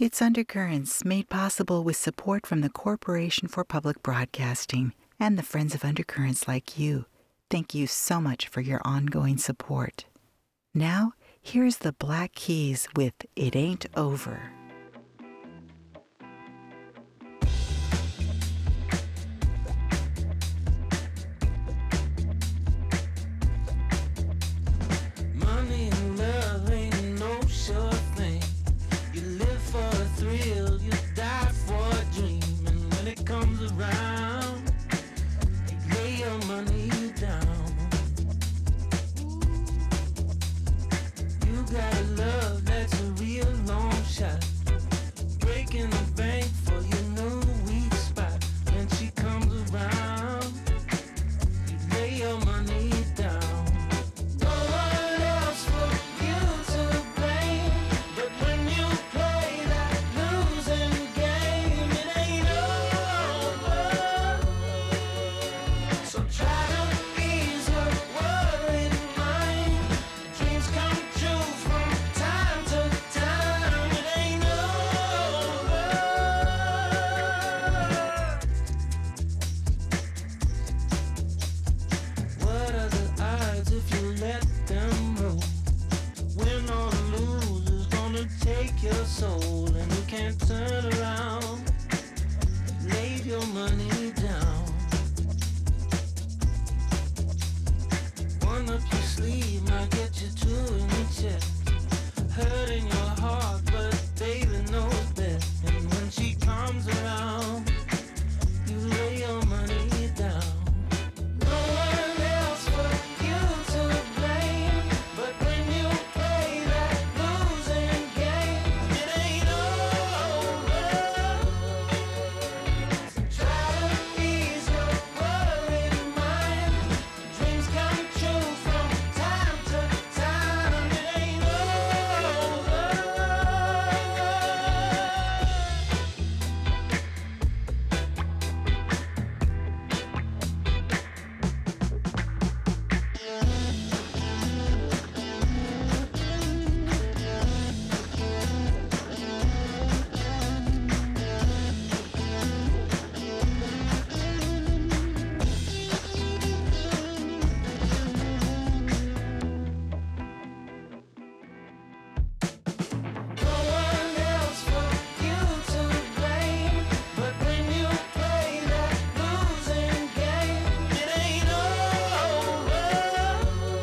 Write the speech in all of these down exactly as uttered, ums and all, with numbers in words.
It's Undercurrents, made possible with support from the Corporation for Public Broadcasting and the friends of Undercurrents like you. Thank you so much for your ongoing support. Now, here's the Black Keys with It Ain't Over. Money and love ain't no sure thing. You live for a thrill, you die for a dream. And when it comes around, you lay your money down. You got a love that's a real long shot, breaking the bank for your new weak spot. When she comes around, you lay your money down. No one else for you to blame, but when you play that losing game, it ain't over. So try to ease your worried mind. Dreams come true from time to time. It ain't over. What are the odds if you let them roll? Win or lose is gonna take your soul, and you can't turn around. Lay your money down. One up your sleeve might get you two in the chest, hurting your heart, but baby knows best. And when she comes around, you lay your money down. No one else for you to blame, but when you play that losing game, it ain't over. Try to ease your worried mind. Dreams come true from time to time. It ain't over. No one else for you to blame, but when you play that losing game, it ain't over.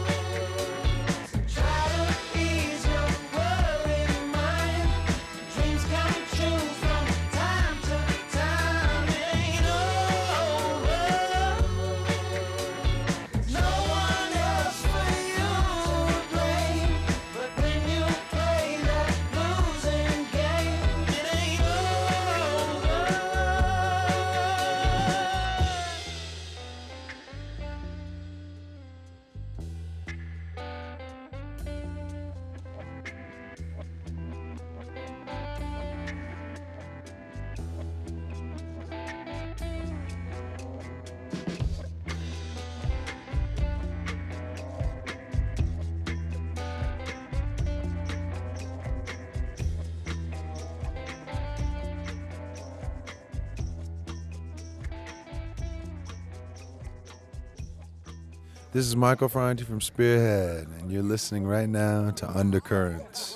Try to ease your worried mind. Dreams come true from time to time. It ain't over. No one else for you to blame, but when you play that losing game, it ain't over. This is Michael Franti from Spearhead, and you're listening right now to Undercurrents.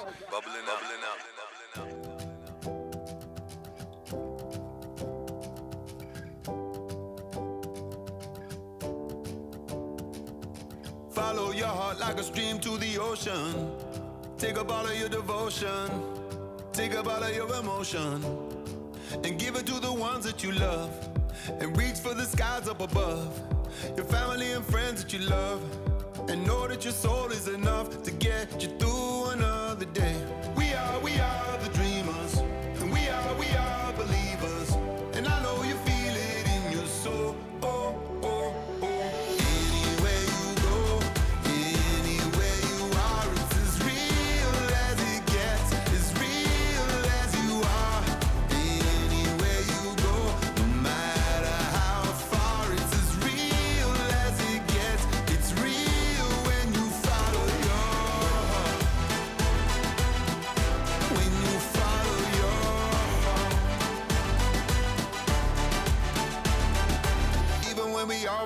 Follow your heart like a stream to the ocean. Take up all of your devotion. Take up all of your emotion. And give it to the ones that you love. And reach for the skies up above. Your family and friends that you love. And know that your soul is enough to get you through another day. We are, we are the dreamers. And we are, we are believers. And I know you feel it in your soul. Oh, oh, oh. Anywhere you go, anywhere you are, it's as real as it gets, as real as you are. Anywhere you go, no matter how far, it's as real as it gets. It's real when you follow your heart. When you follow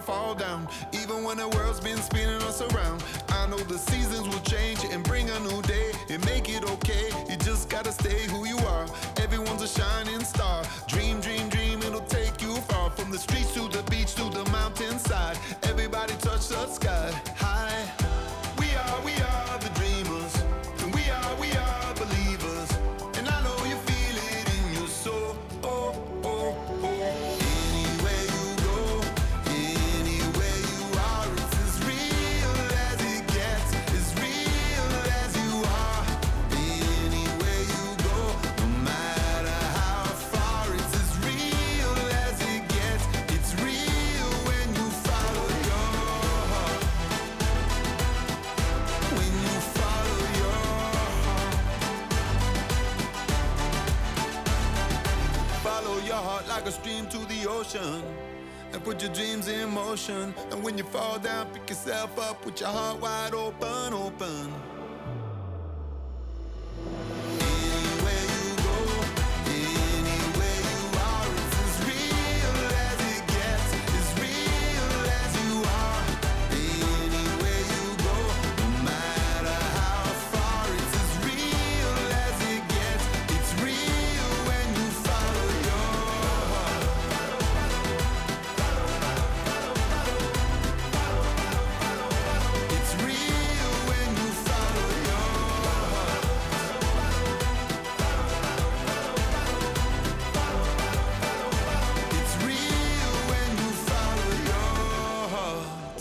fall down. Even when the world's been spinning us around, I know the seasons will change and bring a new day and make it okay. You just gotta stay who you are. Everyone's a shining star. Dream, dream, dream, it'll take you far. From the streets to the beach to the mountainside. Everybody touch the sky high. We are, we are the dreamers. And we are, we are believers. And I know you feel it in your soul. Oh, oh, oh. Anywhere you go, anywhere you are, it's as real as it gets, as real as you are. Anywhere you go, no matter how far, it's as real as it gets. It's real when you follow your heart. When you follow your heart. Follow your heart like a stream to the ocean, and put your dreams in motion. And when you fall down, pick yourself up with your heart wide open, open. Anywhere you go, anywhere you are, it's as real as it gets, as real as you are. Anywhere you go, no matter how far, it's as real as it gets. It's real when you follow your heart. It's real when you follow your heart. It's real when you follow your heart.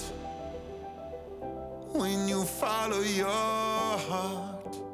When you follow your heart.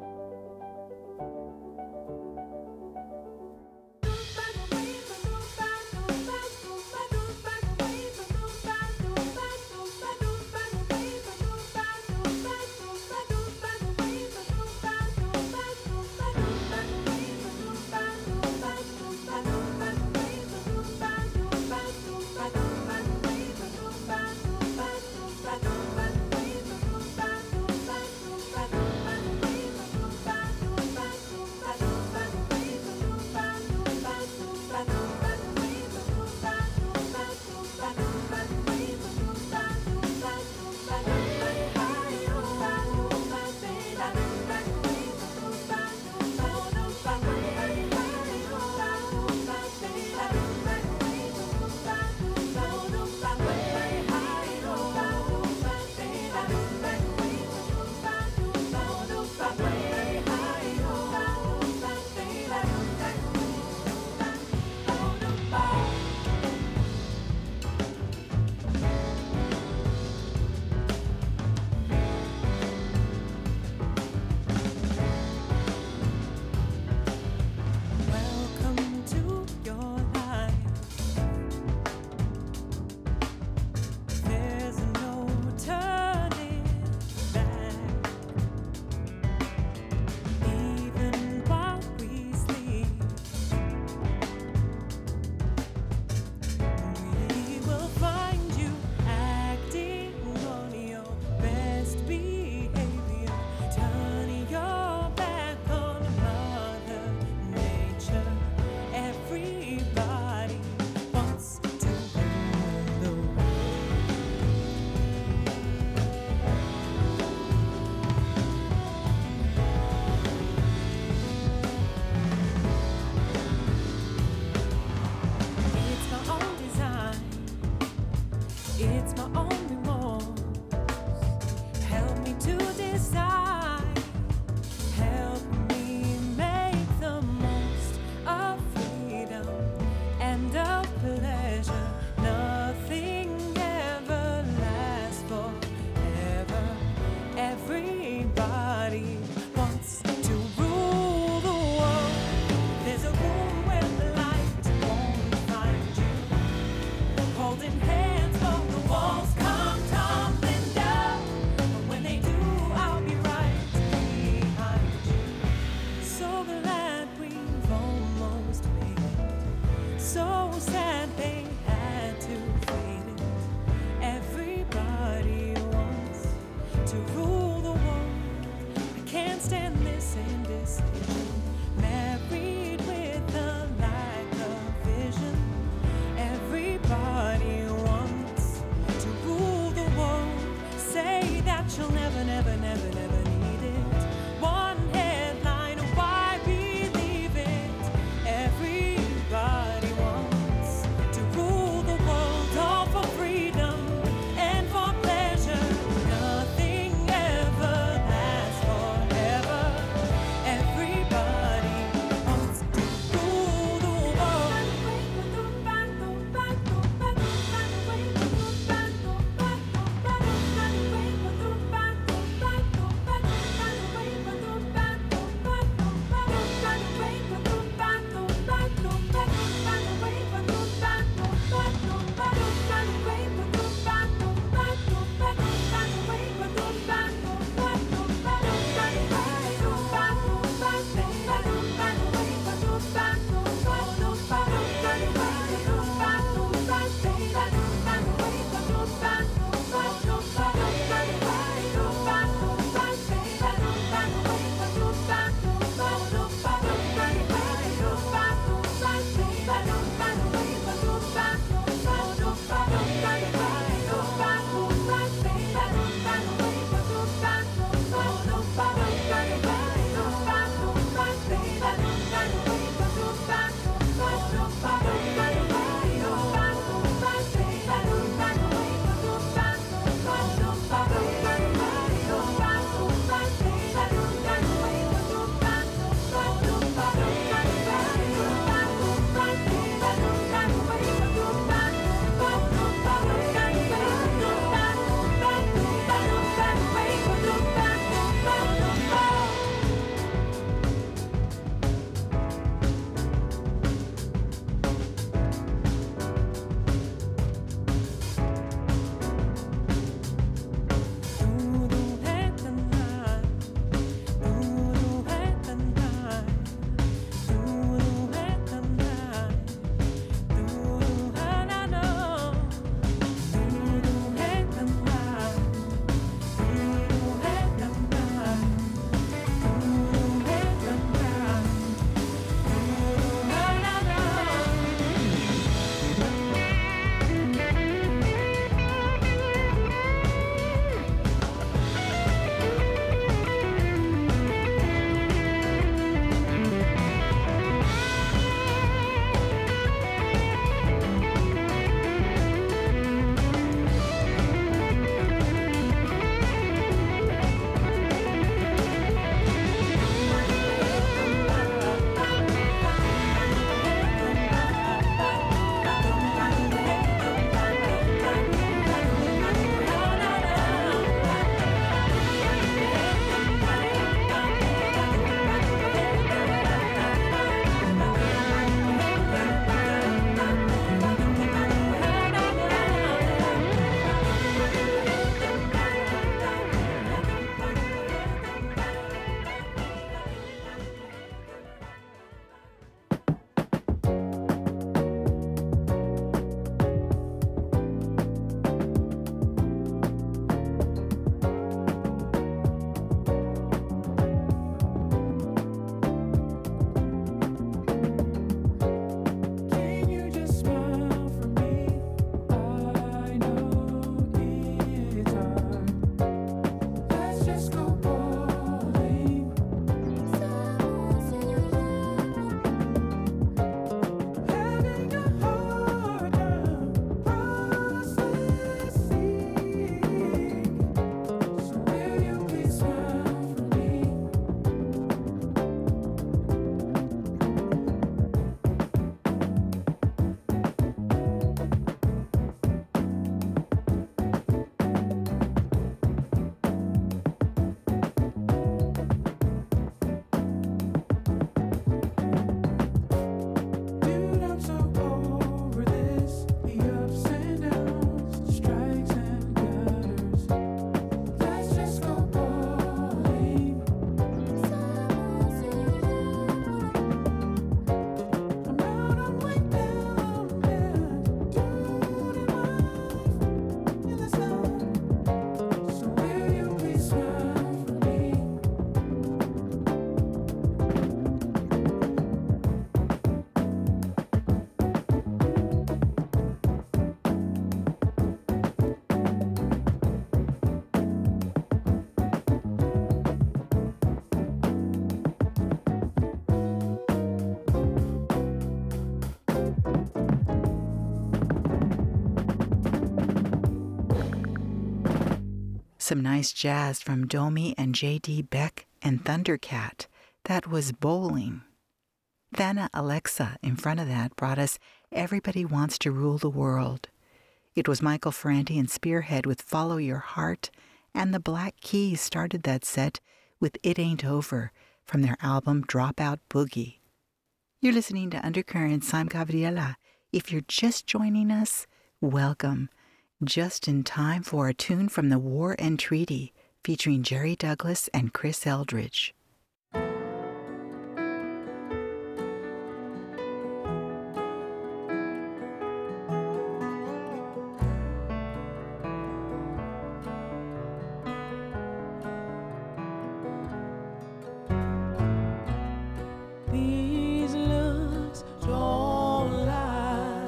Welcome to your life. There's no turning back. Even while we sleep, we will find you acting on your best behavior, turning your back on Mother Nature. Everybody wants to rule the world. It's my own design. It's my own remorse. Help me to decide. Help me make the most of freedom and of pleasure. Nothing ever lasts forever. Everybody wants to rule the world. There's a room where the light won't find you. Holding hands while the walls come tumbling down. But when they do, I'll be right behind you. So glad we've almost made it. So sad they had to fade it. Everybody wants to rule the world. I can't stand this indecision. Married with a lack of vision. Everybody wants to Some nice jazz from Domi and J D Beck and Thundercat. That was Bowling. Thana Alexa in front of that brought us Everybody Wants to Rule the World. It was Michael Ferranti and Spearhead with Follow Your Heart, and the Black Keys started that set with It Ain't Over from their album Dropout Boogie. You're listening to Undercurrents. I'm Gabriela. If you're just joining us, welcome. Just in time for a tune from The War and Treaty featuring Jerry Douglas and Chris Eldridge. These looks don't lie,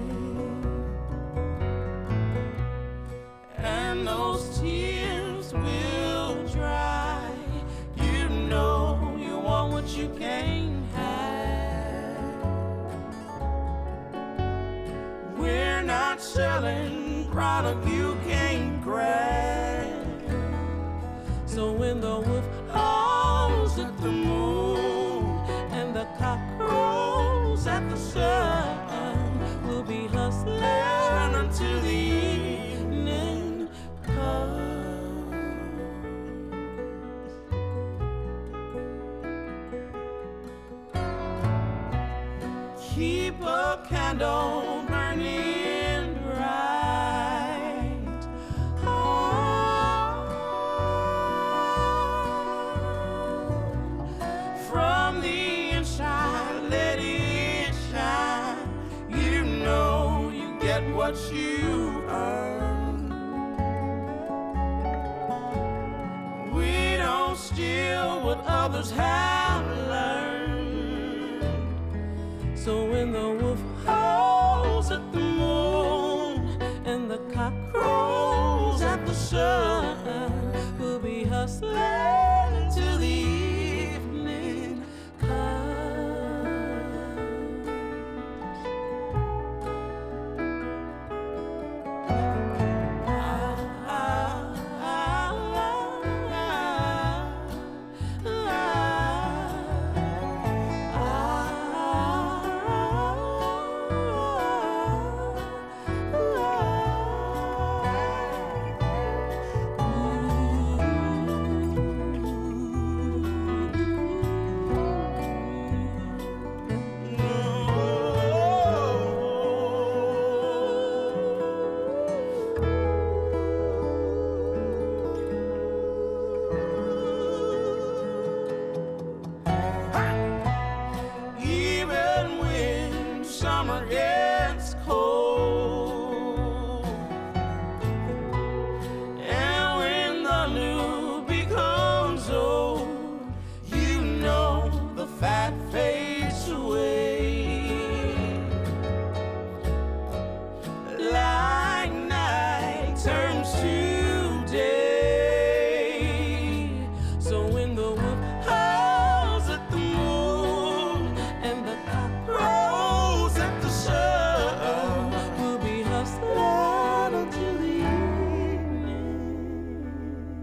and those tears will dry. You know you want what you can't have. We're not selling product you can't grab. So when the wolf howls at the moon and the cock crows at the sun, we'll be hustling until the evening comes. Keep a candle burning bright. From the inside, let it shine. You know you get what you earn. We don't steal what others have learned. So when the wolf howls at the moon and the cock crows at the sun, we'll be hustling till the evening comes. Ah, ah, ah, ah, even when summer gets cold and when the new becomes old, you know the fat fades away like night turns to day. So when the wolf howls at the moon and the cock crows at the sun, we'll be hustling until the evening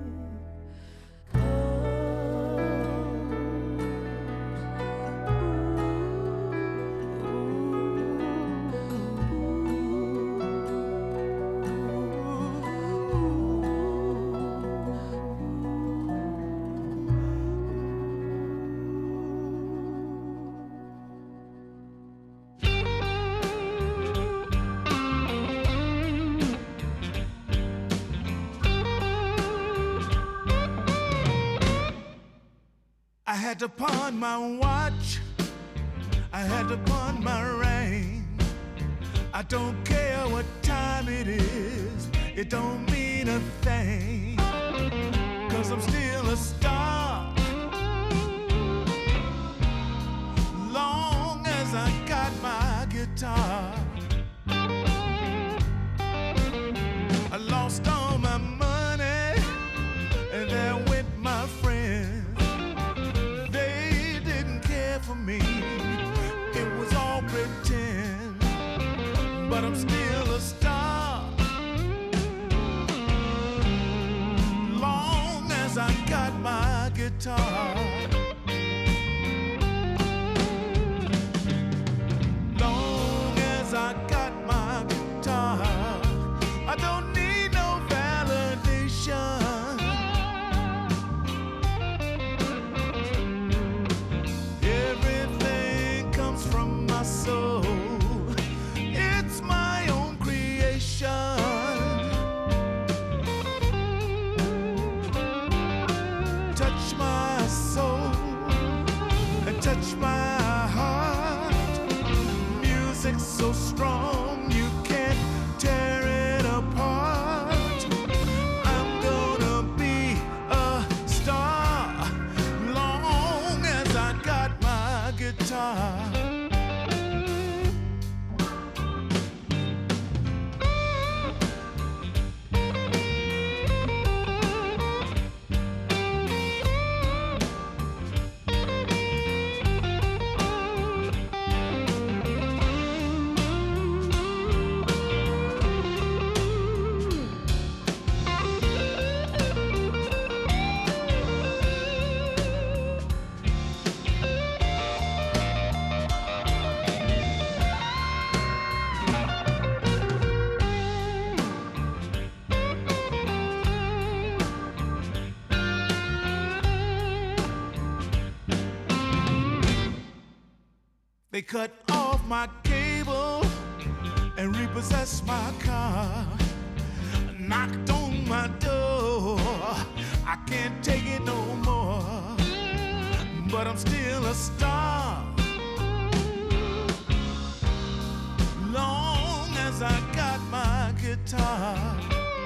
I had to pawn my watch, I had to pawn my ring. I don't care what time it is, it don't mean a thing, 'cause I'm still a star. Long as I got my guitar. I lost all my money, and there went my friends. They didn't care for me, it was all pretend, but I'm still a star. cut off my cable and repossessed my car. Knocked on my door. I can't take it no more. But I'm still a star. Long as I got my guitar.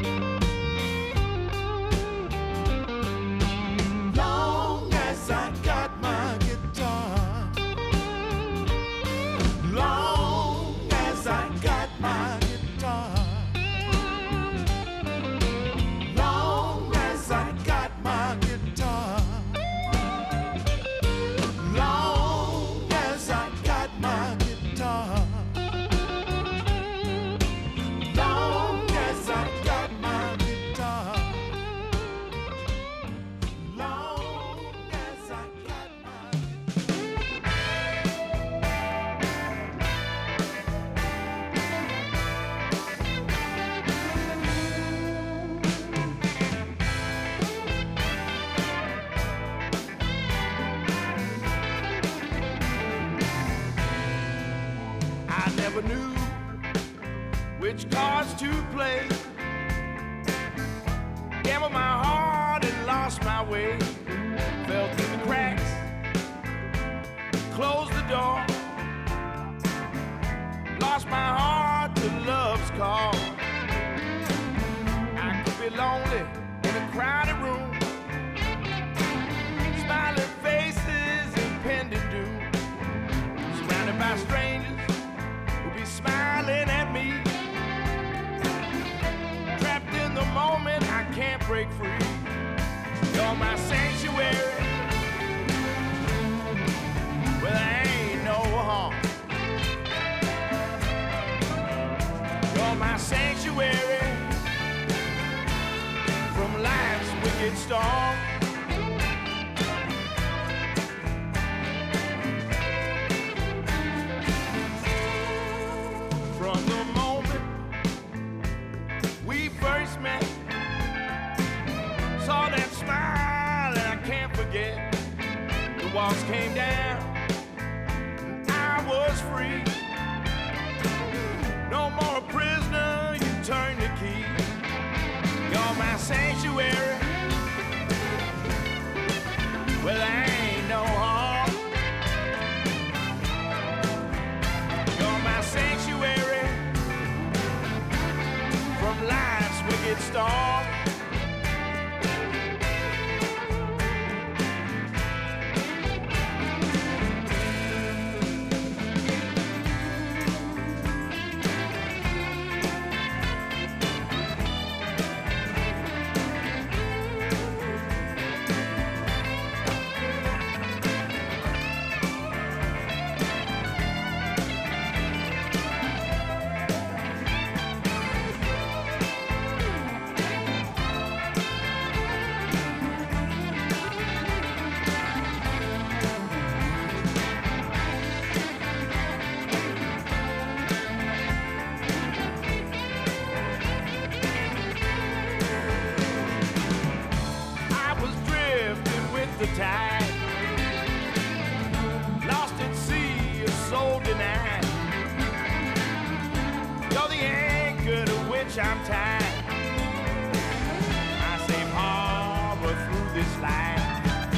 Long as I got my guitar. Long as I got my guitar. Long as I got my guitar. Long as I got my guitar. Long as I got my guitar. Long as I got my I never knew which cards to play. Gambled my heart and lost my way. Fell through the cracks, closed the door. Lost my heart to love's call. I could be lonely in a crowded room. Smiling faces, impending doom. Surrounded by strangers who'll be smiling at me. Trapped in the moment, I can't break free. You're my sanctuary. Well, there ain't no harm. You're my sanctuary from life's wicked storm. From the moment we first met, saw that smile and I can't forget. The walls came down and I was free. No more a prisoner, you turn the key. You're my sanctuary. Well, there ain't no harm. You're my sanctuary from life's wicked storm. The tide, lost at sea, a soul denied. You're the anchor to which I'm tied. I safe harbor through this life.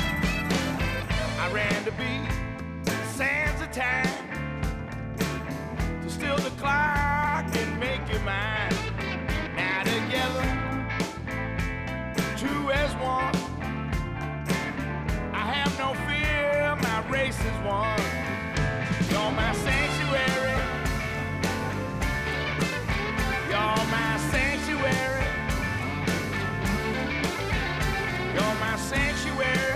I ran to be sands of time, to still the clock and make you mine. Now together, two as one. I have no fear, my race is won. You're my sanctuary. You're my sanctuary. You're my sanctuary.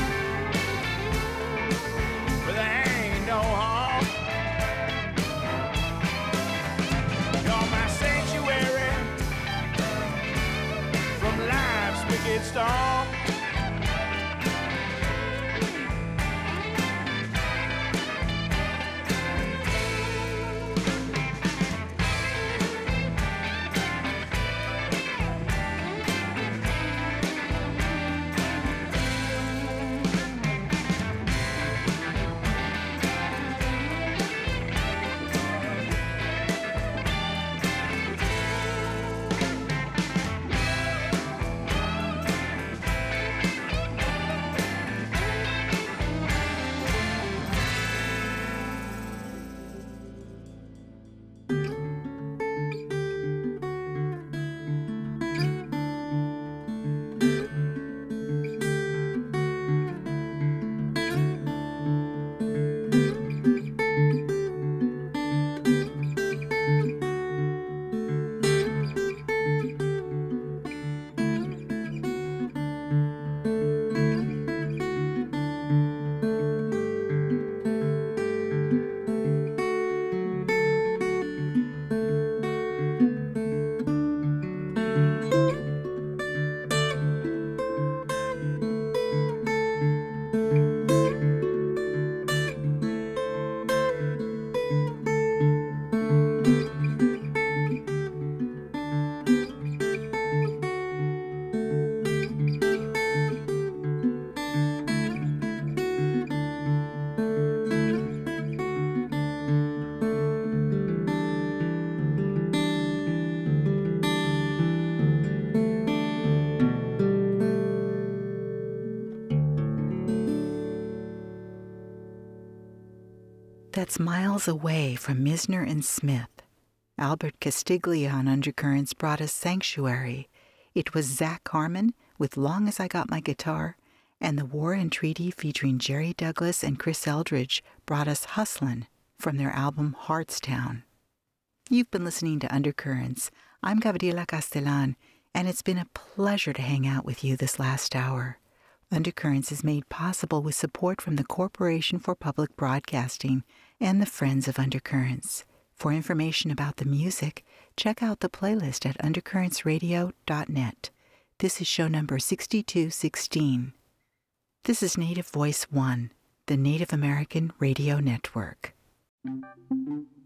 But there ain't no harm. You're my sanctuary from life's wicked storm. that's miles away from Misner and Smith. Albert Castiglia on Undercurrents brought us Sanctuary. It was Zach Harmon with Long As I Got My Guitar, and The War and Treaty featuring Jerry Douglas and Chris Eldridge brought us Hustlin' from their album Heartstown. You've been listening to Undercurrents. I'm Gabriela Castellan, and it's been a pleasure to hang out with you this last hour. Undercurrents is made possible with support from the Corporation for Public Broadcasting and the Friends of Undercurrents. For information about the music, check out the playlist at undercurrents radio dot net. This is show number sixty-two sixteen. This is Native Voice One, the Native American Radio Network.